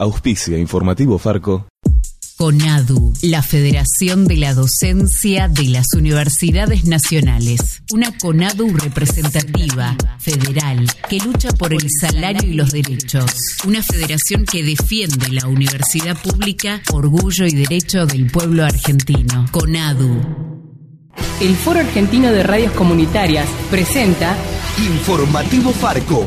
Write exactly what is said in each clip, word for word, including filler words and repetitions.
Auspicia Informativo Farco. CONADU, la Federación de la Docencia de las Universidades Nacionales. Una CONADU representativa, federal, que lucha por el salario y los derechos. Una federación que defiende la universidad pública, orgullo y derecho del pueblo argentino. CONADU. El Foro Argentino de Radios Comunitarias presenta Informativo Farco.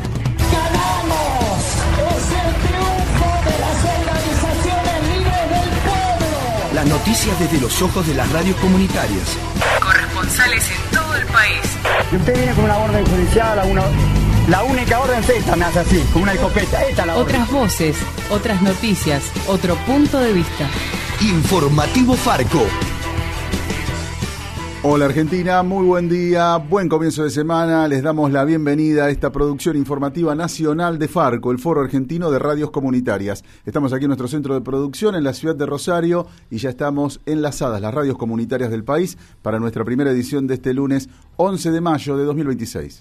Las noticias desde los ojos de las radios comunitarias. Corresponsales en todo el país. Si usted viene con una orden judicial, una, la única orden es esta, me hace así, con una escopeta. Esta es la orden. Otras voces, otras noticias, otro punto de vista. Informativo Farco. Hola Argentina, muy buen día, buen comienzo de semana. Les damos la bienvenida a esta producción informativa nacional de Farco, el Foro Argentino de Radios Comunitarias. Estamos aquí en nuestro centro de producción en la ciudad de Rosario y ya estamos enlazadas las radios comunitarias del país para nuestra primera edición de este lunes once de mayo de dos mil veintiséis.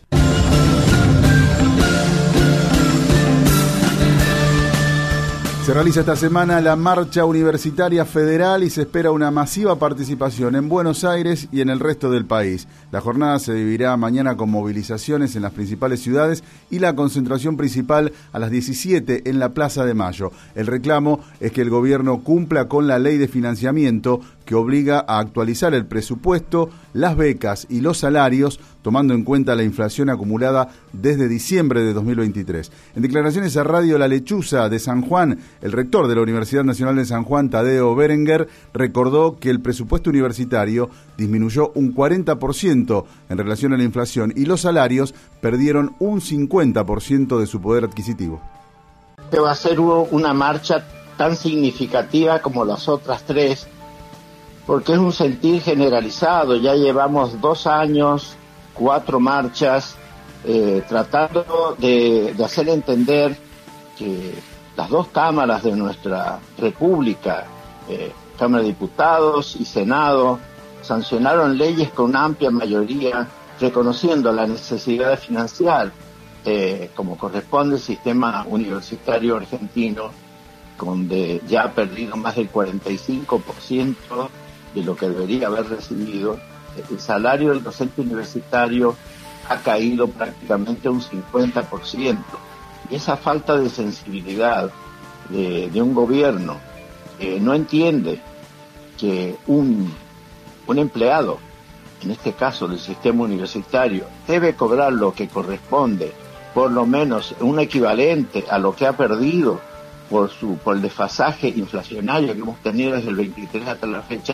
Se realiza esta semana la Marcha Universitaria Federal y se espera una masiva participación en Buenos Aires y en el resto del país. La jornada se dividirá mañana con movilizaciones en las principales ciudades y la concentración principal a las diecisiete en la Plaza de Mayo. El reclamo es que el gobierno cumpla con la ley de financiamiento que obliga a actualizar el presupuesto, las becas y los salarios, tomando en cuenta la inflación acumulada desde diciembre de dos mil veintitrés. En declaraciones a Radio La Lechuza de San Juan, el rector de la Universidad Nacional de San Juan, Tadeo Berenguer, recordó que el presupuesto universitario disminuyó un cuarenta por ciento en relación a la inflación y los salarios perdieron un cincuenta por ciento de su poder adquisitivo. Este va a ser una marcha tan significativa como las otras tres, porque es un sentir generalizado. Ya llevamos dos años, cuatro marchas, eh, tratando de, de hacer entender que las dos cámaras de nuestra república, eh, Cámara de Diputados y Senado, sancionaron leyes con una amplia mayoría, reconociendo la necesidad de financiar, eh, como corresponde, el sistema universitario argentino, donde ya ha perdido más del cuarenta y cinco por ciento de lo que debería haber recibido. El salario del docente universitario ha caído prácticamente un cincuenta por ciento. Y esa falta de sensibilidad de, de un gobierno que no entiende que un, un empleado, en este caso del sistema universitario, debe cobrar lo que corresponde, por lo menos un equivalente a lo que ha perdido por, su, por el desfasaje inflacionario que hemos tenido desde el veintitrés hasta la fecha.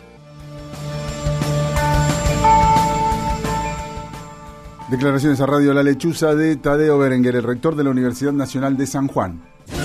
Declaraciones a Radio La Lechuza de Tadeo Berenguer, el rector de la Universidad Nacional de San Juan.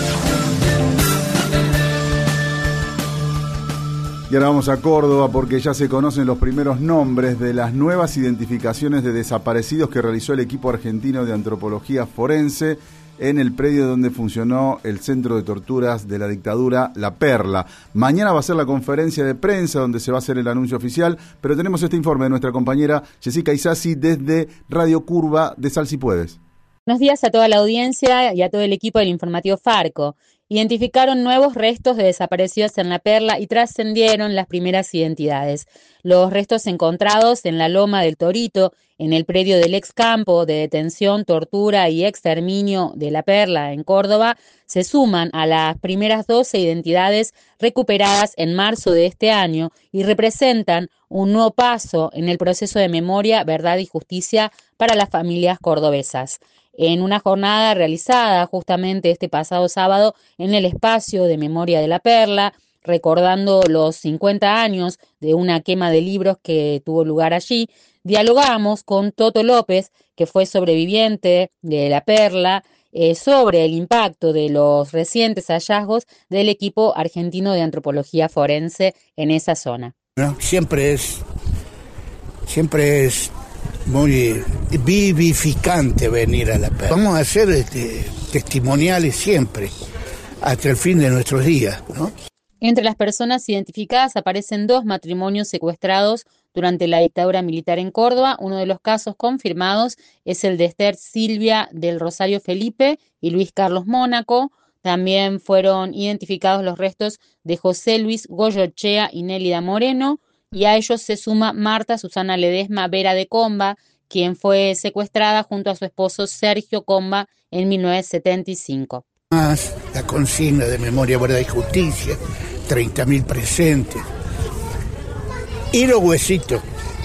Y ahora vamos a Córdoba porque ya se conocen los primeros nombres de las nuevas identificaciones de desaparecidos que realizó el equipo argentino de antropología forense en el predio donde funcionó el centro de torturas de la dictadura La Perla. Mañana va a ser la conferencia de prensa donde se va a hacer el anuncio oficial, pero tenemos este informe de nuestra compañera Jessica Isasi desde Radio Curva de Sal Si Puedes. Buenos días a toda la audiencia y a todo el equipo del Informativo Farco. Identificaron nuevos restos de desaparecidos en La Perla y trascendieron las primeras identidades. Los restos encontrados en la Loma del Torito, en el predio del ex campo de detención, tortura y exterminio de La Perla, en Córdoba, se suman a las primeras doce identidades recuperadas en marzo de este año y representan un nuevo paso en el proceso de memoria, verdad y justicia para las familias cordobesas. En una jornada realizada justamente este pasado sábado en el espacio de memoria de La Perla, recordando los cincuenta años de una quema de libros que tuvo lugar allí, dialogamos con Toto López, que fue sobreviviente de La Perla, eh, sobre el impacto de los recientes hallazgos del equipo argentino de antropología forense en esa zona. ¿No? Siempre es, siempre es muy vivificante venir a La Perla. Vamos a ser este, testimoniales siempre, hasta el fin de nuestros días, ¿no? Entre las personas identificadas aparecen dos matrimonios secuestrados durante la dictadura militar en Córdoba. Uno de los casos confirmados es el de Esther Silvia del Rosario Felipe y Luis Carlos Mónaco. También fueron identificados los restos de José Luis Goyochea y Nélida Moreno, y a ellos se suma Marta Susana Ledesma Vera de Comba, quien fue secuestrada junto a su esposo Sergio Comba en mil novecientos setenta y cinco. Más la consigna de Memoria, Verdad y Justicia, treinta mil presentes. Y los huesitos.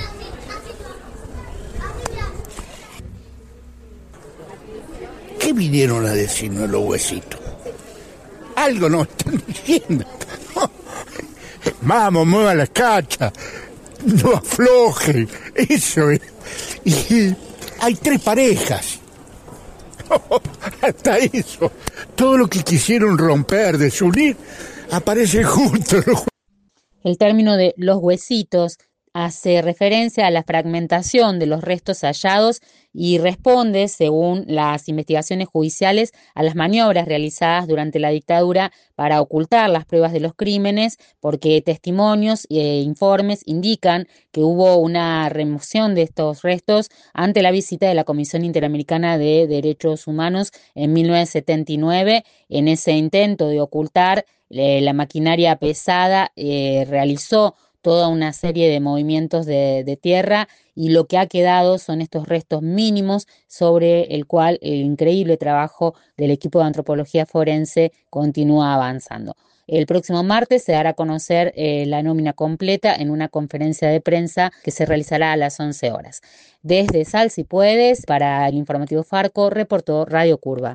¿Qué vinieron a decirnos los huesitos? Algo nos están diciendo. Vamos, muevan las cachas, no aflojen, eso es. Y hay tres parejas. Hasta eso. Todo lo que quisieron romper, desunir, aparece junto. El término de los huesitos hace referencia a la fragmentación de los restos hallados y responde, según las investigaciones judiciales, a las maniobras realizadas durante la dictadura para ocultar las pruebas de los crímenes, porque testimonios e informes indican que hubo una remoción de estos restos ante la visita de la Comisión Interamericana de Derechos Humanos en mil novecientos setenta y nueve. En ese intento de ocultar, eh, la maquinaria pesada eh, realizó toda una serie de movimientos de, de tierra, y lo que ha quedado son estos restos mínimos sobre el cual el increíble trabajo del equipo de antropología forense continúa avanzando. El próximo martes se dará a conocer eh, la nómina completa en una conferencia de prensa que se realizará a las once horas. Desde Sal Si Puedes, para el informativo Farco, reportó Radio Curva.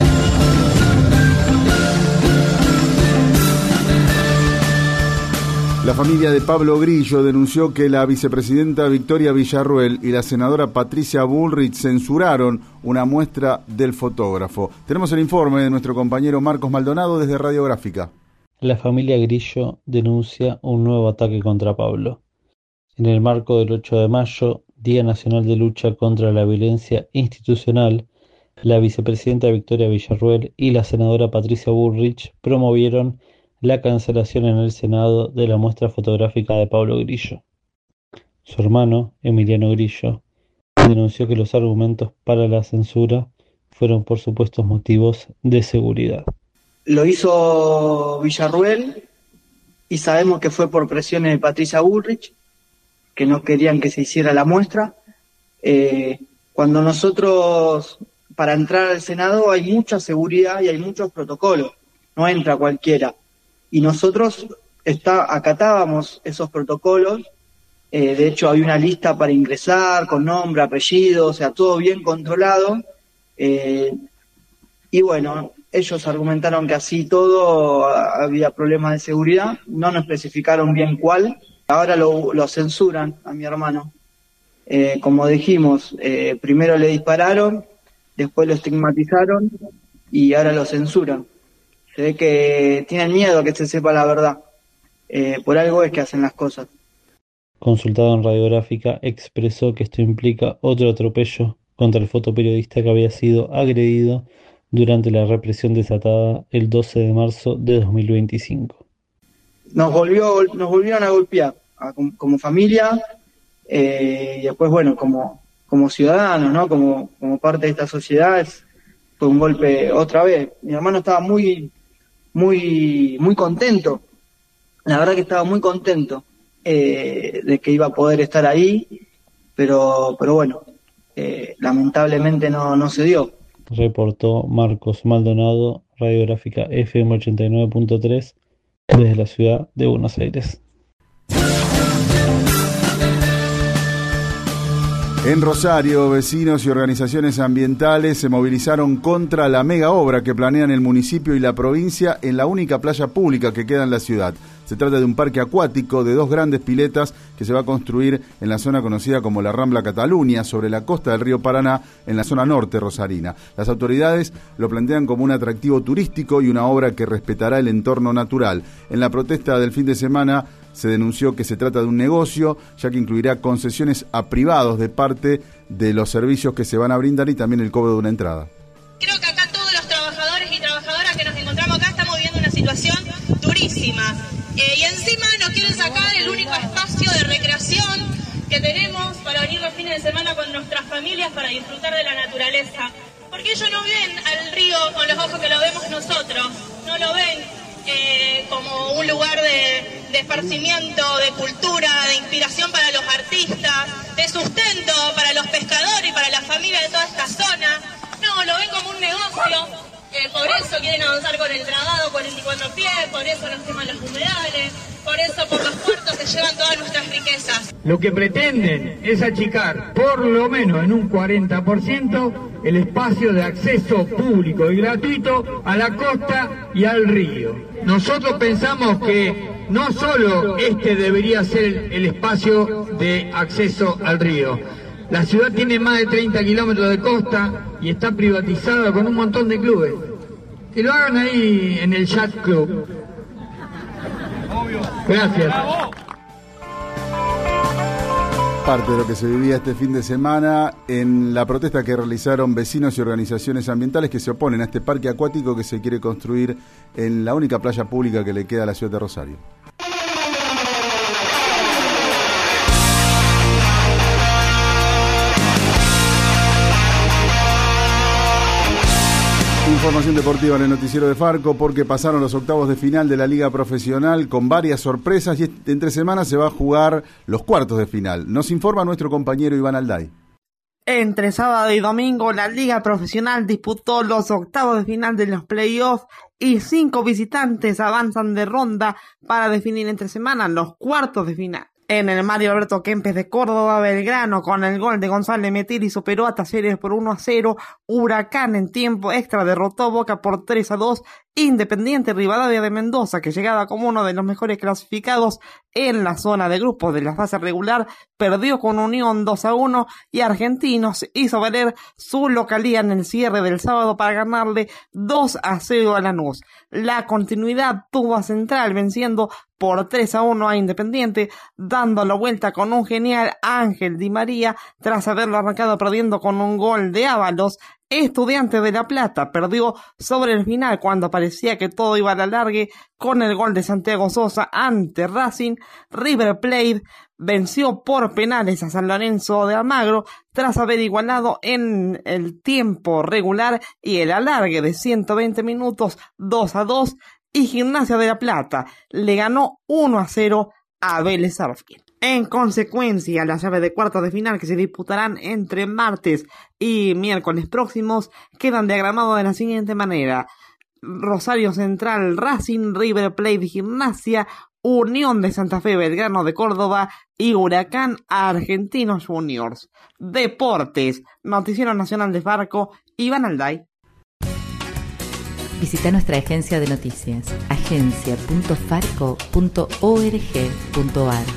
La familia de Pablo Grillo denunció que la vicepresidenta Victoria Villarruel y la senadora Patricia Bullrich censuraron una muestra del fotógrafo. Tenemos el informe de nuestro compañero Marcos Maldonado desde Radiográfica. La familia Grillo denuncia un nuevo ataque contra Pablo. En el marco del ocho de mayo, Día Nacional de Lucha contra la Violencia Institucional, la vicepresidenta Victoria Villarruel y la senadora Patricia Bullrich promovieron la cancelación en el Senado de la muestra fotográfica de Pablo Grillo. Su hermano, Emiliano Grillo, denunció que los argumentos para la censura fueron por supuestos motivos de seguridad. Lo hizo Villarruel y sabemos que fue por presiones de Patricia Bullrich, que no querían que se hiciera la muestra. Eh, cuando nosotros, para entrar al Senado hay mucha seguridad y hay muchos protocolos, no entra cualquiera. Y nosotros está, acatábamos esos protocolos, eh, de hecho había una lista para ingresar, con nombre, apellido, o sea, todo bien controlado, eh, y bueno, ellos argumentaron que así todo había problemas de seguridad, no nos especificaron bien cuál, ahora lo, lo censuran a mi hermano. Eh, como dijimos, eh, primero le dispararon, después lo estigmatizaron y ahora lo censuran. Se ve que tienen miedo a que se sepa la verdad. Eh, por algo es que hacen las cosas. Consultado en Radiográfica, expresó que esto implica otro atropello contra el fotoperiodista que había sido agredido durante la represión desatada el doce de marzo de dos mil veinticinco. Nos volvió, nos volvieron a golpear a, como, como familia, eh, y después, bueno, como, como ciudadanos, ¿no? Como, como parte de esta sociedad, es, fue un golpe otra vez. Mi hermano estaba muy... muy muy contento, la verdad que estaba muy contento eh, de que iba a poder estar ahí, pero pero bueno, eh, lamentablemente no, no se dio. Reportó Marcos Maldonado, Radiográfica F M ochenta y nueve punto tres, desde la ciudad de Buenos Aires. En Rosario, vecinos y organizaciones ambientales se movilizaron contra la mega obra que planean el municipio y la provincia en la única playa pública que queda en la ciudad. Se trata de un parque acuático de dos grandes piletas que se va a construir en la zona conocida como la Rambla Cataluña, sobre la costa del río Paraná, en la zona norte rosarina. Las autoridades lo plantean como un atractivo turístico y una obra que respetará el entorno natural. En la protesta del fin de semana se denunció que se trata de un negocio, ya que incluirá concesiones a privados de parte de los servicios que se van a brindar y también el cobro de una entrada. Creo que acá todos los trabajadores y trabajadoras que nos encontramos acá estamos viviendo una situación durísima. Eh, y encima nos quieren sacar el único espacio de recreación que tenemos para venir los fines de semana con nuestras familias para disfrutar de la naturaleza. Porque ellos no ven al río con los ojos que lo vemos nosotros, no lo ven eh, como un lugar de, de esparcimiento, de cultura, de inspiración para los artistas, de sustento para los pescadores y para la familia de toda esta zona. No, lo ven como un negocio, eh, por eso quieren avanzar con el dragado cuarenta y cuatro pies, por eso nos queman los humedales, por eso por los puertos se llevan todas nuestras riquezas. Lo que pretenden es achicar por lo menos en un cuarenta por ciento el espacio de acceso público y gratuito a la costa y al río. Nosotros pensamos que no solo este debería ser el, el espacio de acceso al río. La ciudad tiene más de treinta kilómetros de costa y está privatizada con un montón de clubes. Que lo hagan ahí en el Yacht Club. Gracias. Parte de lo que se vivía este fin de semana en la protesta que realizaron vecinos y organizaciones ambientales que se oponen a este parque acuático que se quiere construir en la única playa pública que le queda a la ciudad de Rosario. Información deportiva en el noticiero de Farco, porque pasaron los octavos de final de la Liga Profesional con varias sorpresas y entre semanas se va a jugar los cuartos de final. Nos informa nuestro compañero Iván Alday. Entre sábado y domingo, la Liga Profesional disputó los octavos de final de los playoffs y cinco visitantes avanzan de ronda para definir entre semanas los cuartos de final. En el Mario Alberto Kempes de Córdoba, Belgrano, con el gol de González Metiri, superó a Talleres por uno a cero. Huracán en tiempo extra derrotó a Boca por tres a dos. Independiente Rivadavia de Mendoza, que llegaba como uno de los mejores clasificados en la zona de grupos de la fase regular, perdió con Unión dos a uno. Y Argentinos hizo valer su localía en el cierre del sábado para ganarle dos a cero a Lanús. La continuidad tuvo a Central venciendo por tres a uno a Independiente, dando la vuelta con un genial Ángel Di María tras haberlo arrancado perdiendo con un gol de Ábalos. Estudiantes de La Plata perdió sobre el final cuando parecía que todo iba a la largue con el gol de Santiago Sosa ante Racing. River Plate venció por penales a San Lorenzo de Almagro tras haber igualado en el tiempo regular y el alargue de ciento veinte minutos dos a dos. Y Gimnasia de La Plata le ganó uno a cero a Vélez Sarsfield. En consecuencia, la llave de cuartos de final que se disputarán entre martes y miércoles próximos quedan diagramados de la siguiente manera: Rosario Central, Racing, River Plate, Gimnasia, Unión de Santa Fe, Belgrano de Córdoba y Huracán, Argentinos Juniors. Deportes, Noticiero Nacional de Farco, Iván Alday. Visita nuestra agencia de noticias, agencia punto farco punto org punto ar.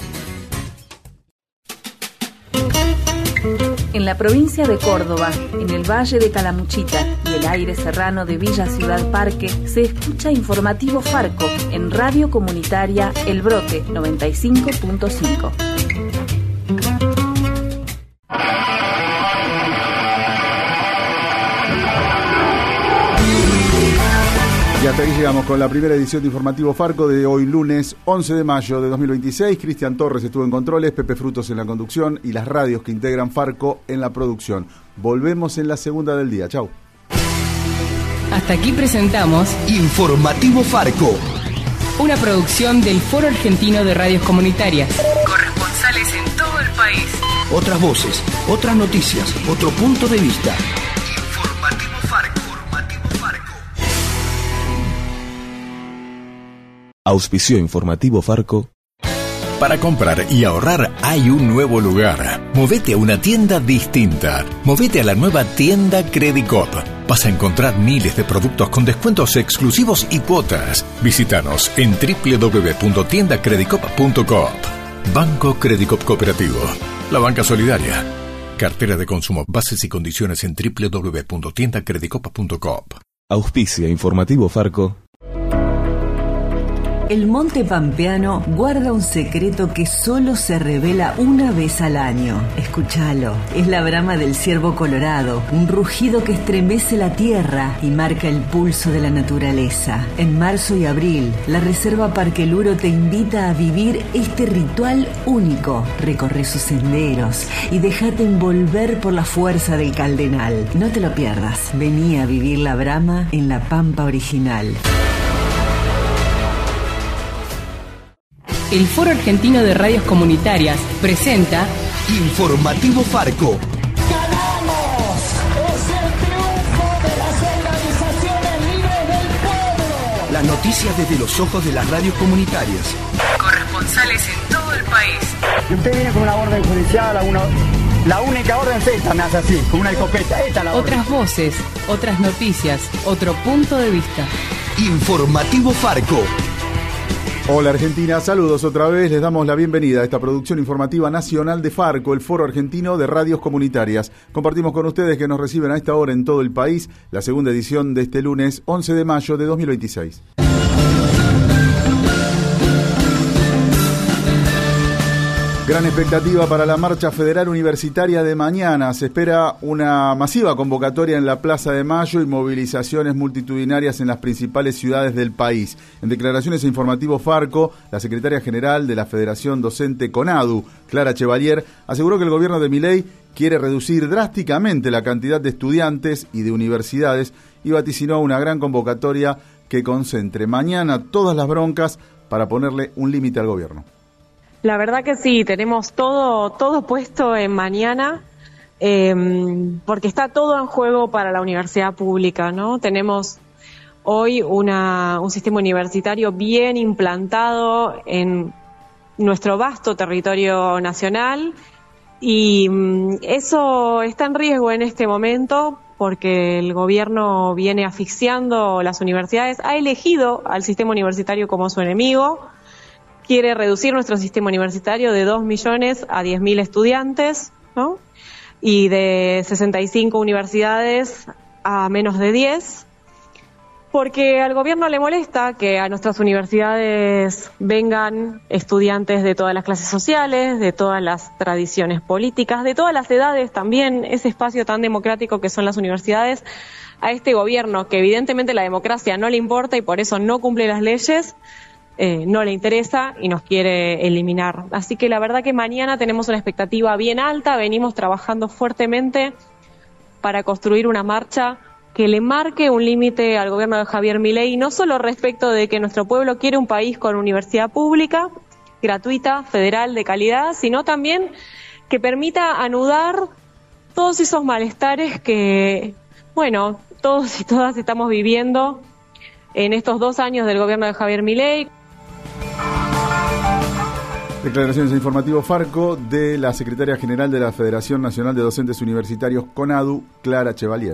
En la provincia de Córdoba, en el Valle de Calamuchita y el aire serrano de Villa Ciudad Parque, se escucha Informativo Farco en Radio Comunitaria El Brote noventa y cinco punto cinco. Y hasta aquí llegamos con la primera edición de Informativo Farco de hoy lunes once de mayo de dos mil veintiséis. Cristian Torres estuvo en controles, Pepe Frutos en la conducción y las radios que integran Farco en la producción. Volvemos en la segunda del día. Chau. Hasta aquí presentamos Informativo Farco, una producción del Foro Argentino de Radios Comunitarias. Corresponsales en todo el país. Otras voces, otras noticias, otro punto de vista. Informativo Farco. Auspició Informativo Farco. Para comprar y ahorrar hay un nuevo lugar. Movete a una tienda distinta. Movete a la nueva tienda Credicop. Vas a encontrar miles de productos con descuentos exclusivos y cuotas. Visítanos en doble u doble u doble u punto tienda credicop punto coop. Banco Credicop Cooperativo. La banca solidaria. Cartera de consumo. Bases y condiciones en doble u doble u doble u punto tienda credicop punto coop. Auspicia Informativo Farco. El Monte Pampeano guarda un secreto que solo se revela una vez al año. Escúchalo. Es la brama del ciervo colorado, un rugido que estremece la tierra y marca el pulso de la naturaleza. En marzo y abril, la Reserva Parque Luro te invita a vivir este ritual único. Recorre sus senderos y déjate envolver por la fuerza del Caldenal. No te lo pierdas. Vení a vivir la brama en la Pampa original. El Foro Argentino de Radios Comunitarias presenta Informativo Farco. ¡Ganamos! ¡Es el triunfo de las organizaciones libres del pueblo! Las noticias desde los ojos de las radios comunitarias. Corresponsales en todo el país. Y usted viene con una orden judicial, a una, la única orden es esta, me hace así, con una escopeta. Esta es la orden. Otras voces, otras noticias, otro punto de vista. Informativo Farco. Hola Argentina, saludos otra vez, les damos la bienvenida a esta producción informativa nacional de Farco, el Foro Argentino de Radios Comunitarias. Compartimos con ustedes que nos reciben a esta hora en todo el país la segunda edición de este lunes once de mayo de dos mil veintiséis. Gran expectativa para la Marcha Federal Universitaria de mañana. Se espera una masiva convocatoria en la Plaza de Mayo y movilizaciones multitudinarias en las principales ciudades del país. En declaraciones a Informativo Farco, la secretaria general de la Federación Docente CONADU, Clara Chevalier, aseguró que el gobierno de Milei quiere reducir drásticamente la cantidad de estudiantes y de universidades y vaticinó una gran convocatoria que concentre mañana todas las broncas para ponerle un límite al gobierno. La verdad que sí, tenemos todo todo puesto en mañana, eh, porque está todo en juego para la universidad pública, ¿no? Tenemos hoy una, un sistema universitario bien implantado en nuestro vasto territorio nacional y um, eso está en riesgo en este momento porque el gobierno viene asfixiando las universidades, ha elegido al sistema universitario como su enemigo. Quiere reducir nuestro sistema universitario de dos millones a diez mil estudiantes, ¿no? Y de sesenta y cinco universidades a menos de diez, porque al gobierno le molesta que a nuestras universidades vengan estudiantes de todas las clases sociales, de todas las tradiciones políticas, de todas las edades también, ese espacio tan democrático que son las universidades, a este gobierno que evidentemente la democracia no le importa y por eso no cumple las leyes. Eh, no le interesa y nos quiere eliminar. Así que la verdad que mañana tenemos una expectativa bien alta, venimos trabajando fuertemente para construir una marcha que le marque un límite al gobierno de Javier Milei, no solo respecto de que nuestro pueblo quiere un país con universidad pública, gratuita, federal, de calidad, sino también que permita anudar todos esos malestares que, bueno, todos y todas estamos viviendo en estos dos años del gobierno de Javier Milei. Declaraciones a Informativo Farco de la secretaria general de la Federación Nacional de Docentes Universitarios CONADU, Clara Chevalier.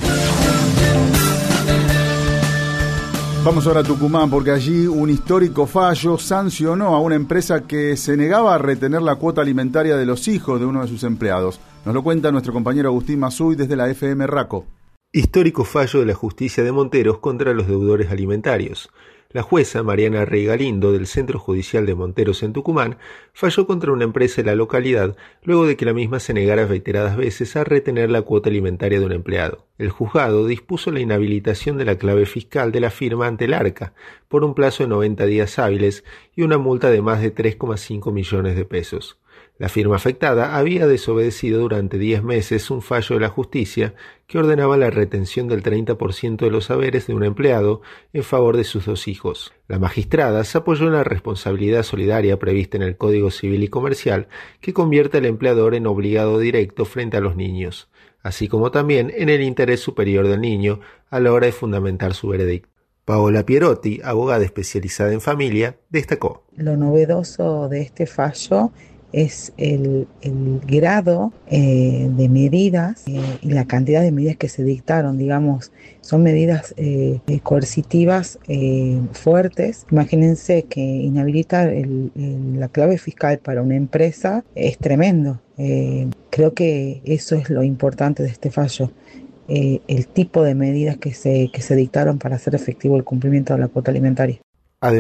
Vamos ahora a Tucumán porque allí un histórico fallo sancionó a una empresa que se negaba a retener la cuota alimentaria de los hijos de uno de sus empleados. Nos lo cuenta nuestro compañero Agustín Mazuy desde la F M Raco. Histórico fallo de la justicia de Monteros contra los deudores alimentarios. La jueza Mariana Rey Galindo del Centro Judicial de Monteros en Tucumán falló contra una empresa de la localidad luego de que la misma se negara reiteradas veces a retener la cuota alimentaria de un empleado. El juzgado dispuso la inhabilitación de la clave fiscal de la firma ante el ARCA por un plazo de noventa días hábiles y una multa de más de tres coma cinco millones de pesos. La firma afectada había desobedecido durante diez meses un fallo de la justicia que ordenaba la retención del treinta por ciento de los saberes de un empleado en favor de sus dos hijos. La magistrada se apoyó en la responsabilidad solidaria prevista en el Código Civil y Comercial que convierte al empleador en obligado directo frente a los niños, así como también en el interés superior del niño a la hora de fundamentar su veredicto. Paola Pierotti, abogada especializada en familia, destacó: Lo novedoso de este fallo es el, el grado eh, de medidas eh, y la cantidad de medidas que se dictaron, digamos, son medidas eh, coercitivas eh, fuertes. Imagínense que inhabilitar el, el, la clave fiscal para una empresa es tremendo. Eh, creo que eso es lo importante de este fallo. Eh, el tipo de medidas que se, que se dictaron para hacer efectivo el cumplimiento de la cuota alimentaria. Además,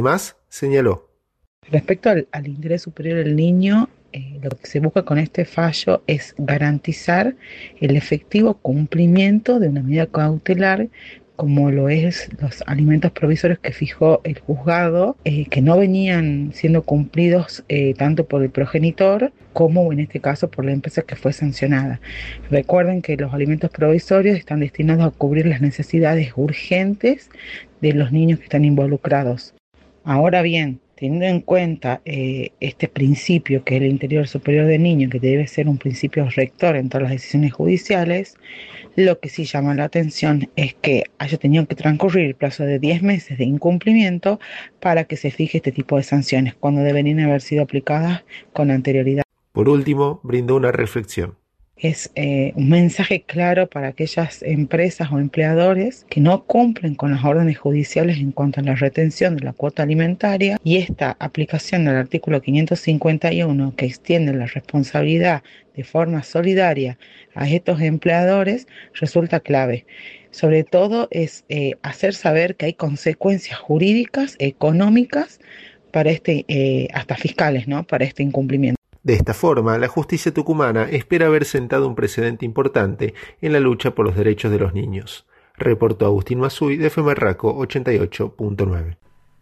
Señaló. Respecto al, al interés superior del niño, eh, lo que se busca con este fallo es garantizar el efectivo cumplimiento de una medida cautelar como lo es los alimentos provisorios que fijó el juzgado, eh, que no venían siendo cumplidos eh, tanto por el progenitor como en este caso por la empresa que fue sancionada. Recuerden que los alimentos provisorios están destinados a cubrir las necesidades urgentes de los niños que están involucrados. Ahora bien, teniendo en cuenta eh, este principio que es el interés superior del niño, que debe ser un principio rector en todas las decisiones judiciales, lo que sí llama la atención es que haya tenido que transcurrir el plazo de diez meses de incumplimiento para que se fije este tipo de sanciones, cuando deberían haber sido aplicadas con anterioridad. Por último, brindó una reflexión. Es eh, un mensaje claro para aquellas empresas o empleadores que no cumplen con las órdenes judiciales en cuanto a la retención de la cuota alimentaria, y esta aplicación del artículo quinientos cincuenta y uno que extiende la responsabilidad de forma solidaria a estos empleadores resulta clave. Sobre todo es eh, hacer saber que hay consecuencias jurídicas, económicas, para este, eh, hasta fiscales, ¿no?, para este incumplimiento. De esta forma, la justicia tucumana espera haber sentado un precedente importante en la lucha por los derechos de los niños. Reportó Agustín Mazuy de F M Raco ochenta y ocho punto nueve.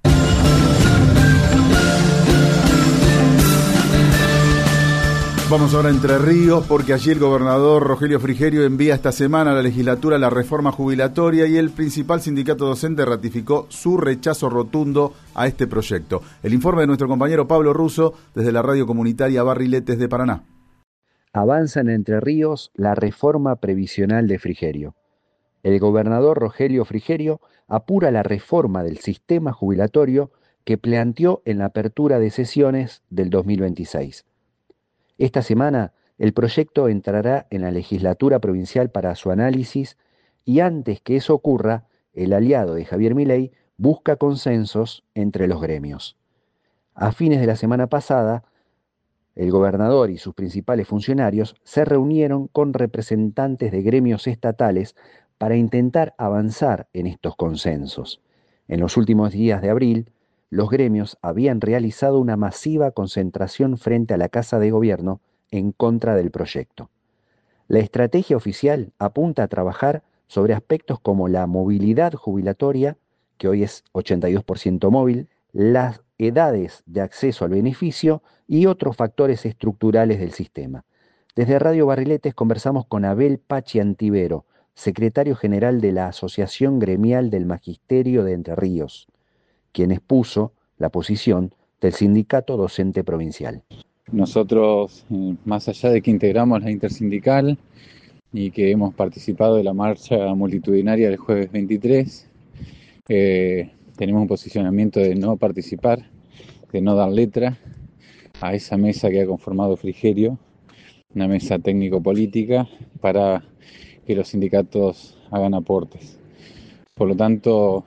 Vamos ahora a Entre Ríos, porque allí el gobernador Rogelio Frigerio envía esta semana a la legislatura la reforma jubilatoria y el principal sindicato docente ratificó su rechazo rotundo a este proyecto. El informe de nuestro compañero Pablo Russo desde la radio comunitaria Barriletes de Paraná. Avanza en Entre Ríos la reforma previsional de Frigerio. El gobernador Rogelio Frigerio apura la reforma del sistema jubilatorio que planteó en la apertura de sesiones del dos mil veintiséis. Esta semana, el proyecto entrará en la legislatura provincial para su análisis y antes que eso ocurra, el aliado de Javier Milei busca consensos entre los gremios. A fines de la semana pasada, el gobernador y sus principales funcionarios se reunieron con representantes de gremios estatales para intentar avanzar en estos consensos. En los últimos días de abril, los gremios habían realizado una masiva concentración frente a la Casa de Gobierno en contra del proyecto. La estrategia oficial apunta a trabajar sobre aspectos como la movilidad jubilatoria, que hoy es ochenta y dos por ciento móvil, las edades de acceso al beneficio y otros factores estructurales del sistema. Desde Radio Barriletes conversamos con Abel Pachi Antivero, secretario general de la Asociación Gremial del Magisterio de Entre Ríos, quien expuso la posición del Sindicato Docente Provincial. Nosotros, más allá de que integramos la intersindical y que hemos participado de la marcha multitudinaria del jueves veintitrés, eh, tenemos un posicionamiento de no participar, de no dar letra a esa mesa que ha conformado Frigerio, una mesa técnico-política para que los sindicatos hagan aportes. Por lo tanto,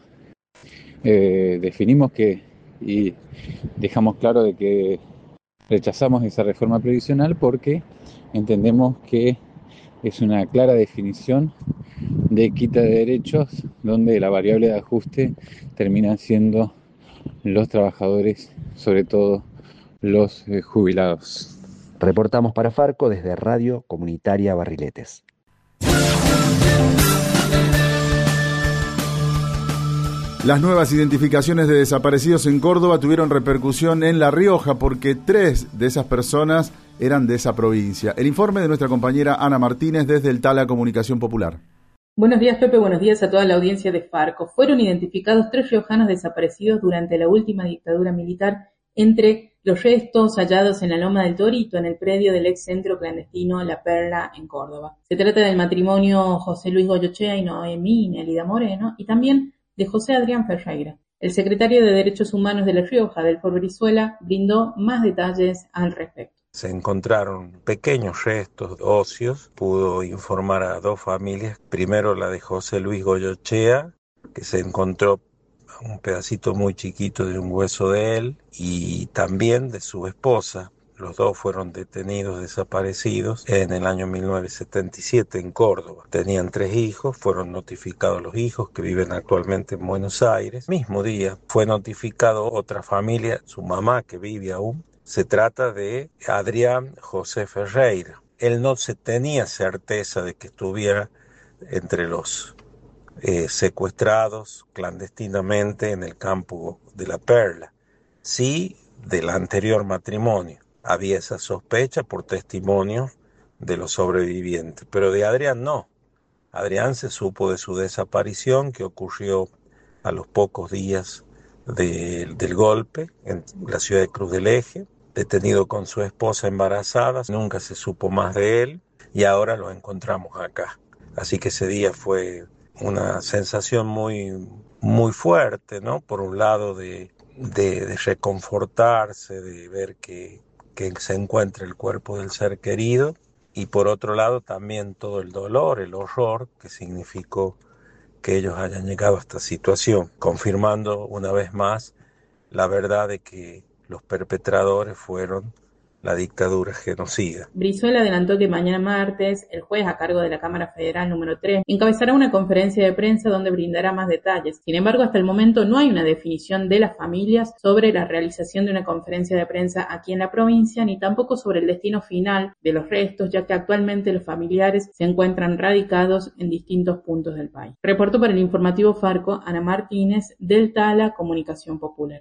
Eh, definimos que y dejamos claro de que rechazamos esa reforma previsional porque entendemos que es una clara definición de quita de derechos donde la variable de ajuste terminan siendo los trabajadores, sobre todo los eh, jubilados. Reportamos para Farco desde Radio Comunitaria Barriletes. Las nuevas identificaciones de desaparecidos en Córdoba tuvieron repercusión en La Rioja porque tres de esas personas eran de esa provincia. El informe de nuestra compañera Ana Martínez desde el Tala Comunicación Popular. Buenos días, Pepe. Buenos días a toda la audiencia de Farco. Fueron identificados tres riojanos desaparecidos durante la última dictadura militar entre los restos hallados en la Loma del Torito, en el predio del ex centro clandestino La Perla, en Córdoba. Se trata del matrimonio José Luis Goyochea y Noemí Nelida Moreno, y también de José Adrián Ferreira. El secretario de Derechos Humanos de La Rioja, Delfo Brizuela, brindó más detalles al respecto. Se encontraron pequeños restos óseos, pudo informar a dos familias, primero la de José Luis Goyochea, que se encontró un pedacito muy chiquito de un hueso de él, y también de su esposa, Los dos fueron detenidos, desaparecidos en el año mil novecientos setenta y siete en Córdoba. Tenían tres hijos, fueron notificados los hijos que viven actualmente en Buenos Aires. Mismo día fue notificado otra familia, su mamá que vive aún. Se trata de Adrián José Ferreira. Él no se tenía certeza de que estuviera entre los eh, secuestrados clandestinamente en el campo de La Perla. Sí, del anterior matrimonio. Había esa sospecha por testimonio de los sobrevivientes, pero de Adrián no. Adrián se supo de su desaparición, que ocurrió a los pocos días de, del golpe en la ciudad de Cruz del Eje, detenido con su esposa embarazada. Nunca se supo más de él y ahora lo encontramos acá. Así que ese día fue una sensación muy, muy fuerte, ¿no? Por un lado de, de, de reconfortarse, de ver que que se encuentre el cuerpo del ser querido, y por otro lado también todo el dolor, el horror que significó que ellos hayan llegado a esta situación, confirmando una vez más la verdad de que los perpetradores fueron la dictadura genocida. Brizuela adelantó que mañana martes, el juez a cargo de la Cámara Federal número tres encabezará una conferencia de prensa donde brindará más detalles. Sin embargo, hasta el momento no hay una definición de las familias sobre la realización de una conferencia de prensa aquí en la provincia, ni tampoco sobre el destino final de los restos, ya que actualmente los familiares se encuentran radicados en distintos puntos del país. Reportó para el informativo Farco Ana Martínez, del Tala Comunicación Popular.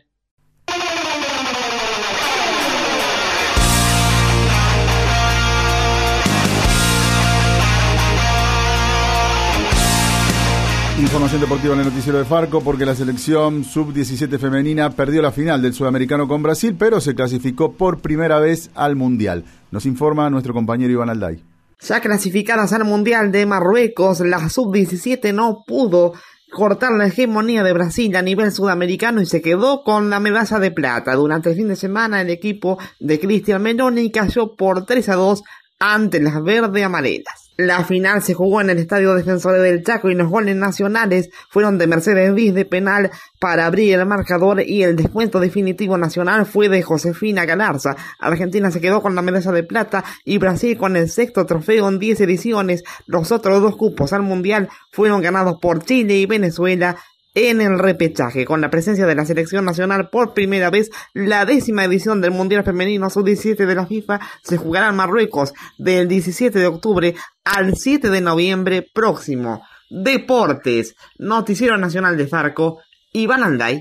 Información deportiva en el noticiero de Farco, porque la selección sub diecisiete femenina perdió la final del Sudamericano con Brasil, pero se clasificó por primera vez al Mundial. Nos informa nuestro compañero Iván Alday. Ya clasificadas al Mundial de Marruecos, la sub diecisiete no pudo cortar la hegemonía de Brasil a nivel sudamericano y se quedó con la medalla de plata. Durante el fin de semana el equipo de Cristian Meloni cayó por tres a dos ante las verde amarelas. La final se jugó en el Estadio Defensores del Chaco y los goles nacionales fueron de Mercedes Viz de penal para abrir el marcador, y el descuento definitivo nacional fue de Josefina Galarza. Argentina se quedó con la medalla de plata y Brasil con el sexto trofeo en diez ediciones. Los otros dos cupos al Mundial fueron ganados por Chile y Venezuela en el repechaje. Con la presencia de la selección nacional por primera vez, la décima edición del Mundial Femenino sub diecisiete de la FIFA se jugará en Marruecos del diecisiete de octubre al siete de noviembre próximo. Deportes, Noticiero Nacional de Farco, Iván Alday.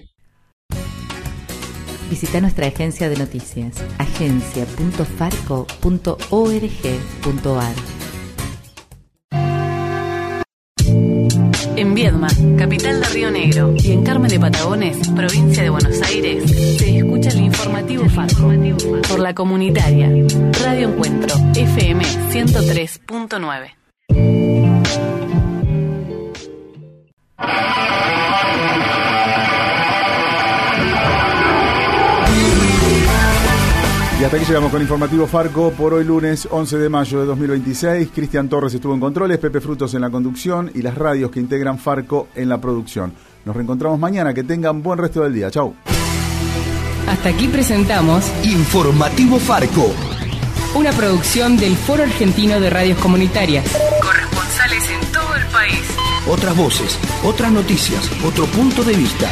Visita nuestra agencia de noticias, agencia punto farco punto org punto ar. En Viedma, capital de Río Negro, y en Carmen de Patagones, provincia de Buenos Aires, se escucha el informativo Farco por la comunitaria Radio Encuentro F M ciento tres punto nueve. Y hasta aquí llegamos con Informativo Farco por hoy lunes once de mayo de dos mil veintiséis. Cristian Torres estuvo en controles, Pepe Frutos en la conducción y las radios que integran Farco en la producción. Nos reencontramos mañana, que tengan buen resto del día. Chau. Hasta aquí presentamos Informativo Farco, una producción del Foro Argentino de Radios Comunitarias. Corresponsales en todo el país. Otras voces, otras noticias, otro punto de vista.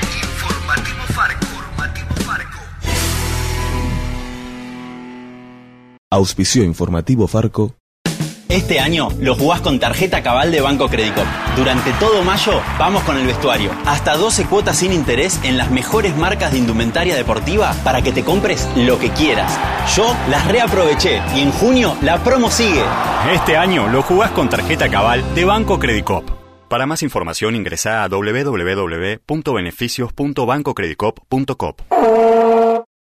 Auspició Informativo Farco. Este año lo jugás con tarjeta Cabal de Banco Credicop. Durante todo mayo vamos con el vestuario. Hasta doce cuotas sin interés en las mejores marcas de indumentaria deportiva para que te compres lo que quieras. Yo las reaproveché y en junio la promo sigue. Este año lo jugás con tarjeta Cabal de Banco Credicop. Para más información ingresá a doble u doble u doble u punto beneficios punto banco credicop punto com.